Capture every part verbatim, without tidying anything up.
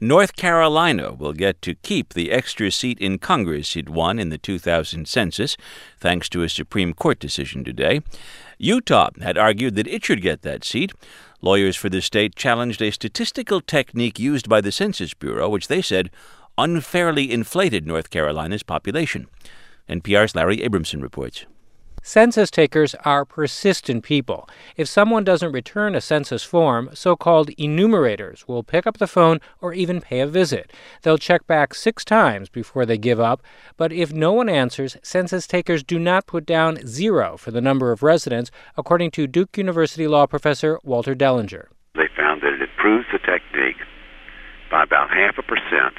North Carolina will get to keep the extra seat in Congress it won in the two thousand census, thanks to a Supreme Court decision today. Utah had argued that it should get that seat. Lawyers for the state challenged a statistical technique used by the Census Bureau, which they said unfairly inflated North Carolina's population. N P R's Larry Abramson reports. Census takers are persistent people. If someone doesn't return a census form, so-called enumerators will pick up the phone or even pay a visit. They'll check back six times before they give up. But if no one answers, census takers do not put down zero for the number of residents, according to Duke University law professor Walter Dellinger. They found that it improves the technique by about half a percent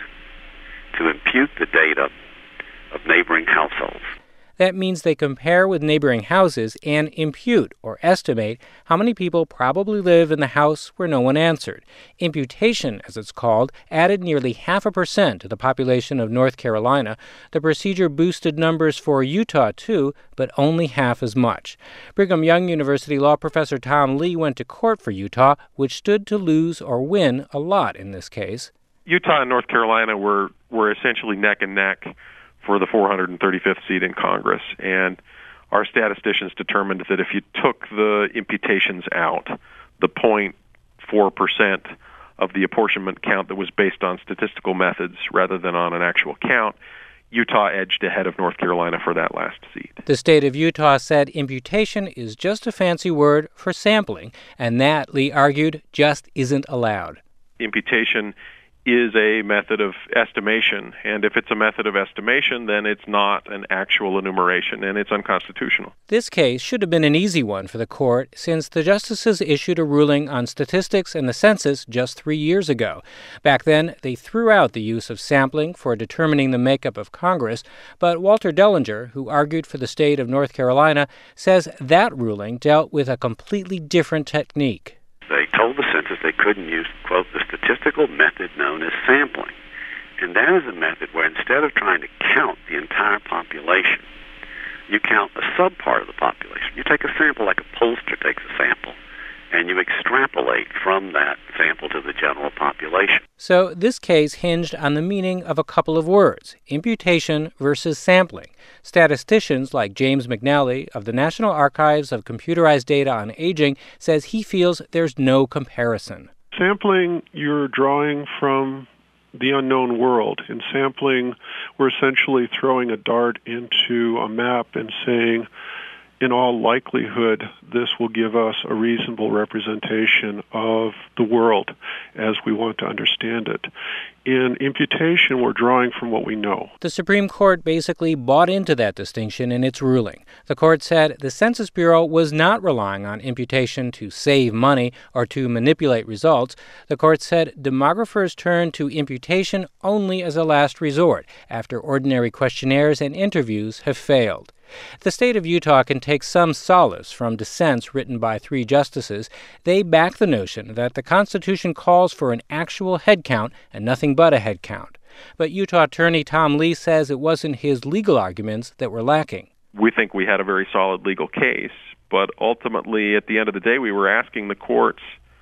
to impute the data of neighboring households. That means they compare with neighboring houses and impute or estimate how many people probably live in the house where no one answered. Imputation, as it's called, added nearly half a percent to the population of North Carolina. The procedure boosted numbers for Utah, too, but only half as much. Brigham Young University law professor Tom Lee went to court for Utah, which stood to lose or win a lot in this case. Utah and North Carolina were, were essentially neck and neck for the four hundred thirty-fifth seat in Congress. And our statisticians determined that if you took the imputations out, the zero point four percent of the apportionment count that was based on statistical methods rather than on an actual count, Utah edged ahead of North Carolina for that last seat. The state of Utah said imputation is just a fancy word for sampling, and that, Lee argued, just isn't allowed. Imputation is a method of estimation, and if it's a method of estimation, then it's not an actual enumeration, and it's unconstitutional. This case should have been an easy one for the court, since the justices issued a ruling on statistics and the census just three years ago. Back then, they threw out the use of sampling for determining the makeup of Congress, but Walter Dellinger, who argued for the state of North Carolina, says that ruling dealt with a completely different technique. They told the census they couldn't use, quote, the statistical method known as sampling. And that is a method where instead of trying to count the entire population, you count a subpart of the population. You take a sample like a pollster takes a sample, and you extrapolate from that sample to the general population. So this case hinged on the meaning of a couple of words, imputation versus sampling. Statisticians like James McNally of the National Archives of Computerized Data on Aging says he feels there's no comparison. Sampling, you're drawing from the unknown world. In sampling, we're essentially throwing a dart into a map and saying, in all likelihood, this will give us a reasonable representation of the world as we want to understand it. In imputation, we're drawing from what we know. The Supreme Court basically bought into that distinction in its ruling. The court said the Census Bureau was not relying on imputation to save money or to manipulate results. The court said demographers turn to imputation only as a last resort after ordinary questionnaires and interviews have failed. The state of Utah can take some solace from dissents written by three justices. They back the notion that the Constitution calls for an actual head count and nothing but a head count. But Utah attorney Tom Lee says it wasn't his legal arguments that were lacking. We think we had a very solid legal case, but ultimately, at the end of the day, we were asking the courts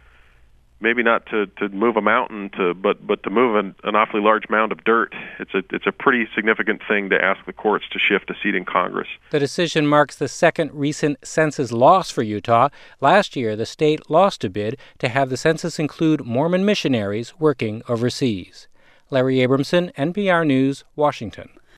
maybe not to, to move a mountain, to but but to move an, an awfully large mound of dirt. It's a it's a pretty significant thing to ask the courts to shift a seat in Congress. The decision marks the second recent census loss for Utah. Last year, the state lost a bid to have the census include Mormon missionaries working overseas. Larry Abramson, N P R News, Washington.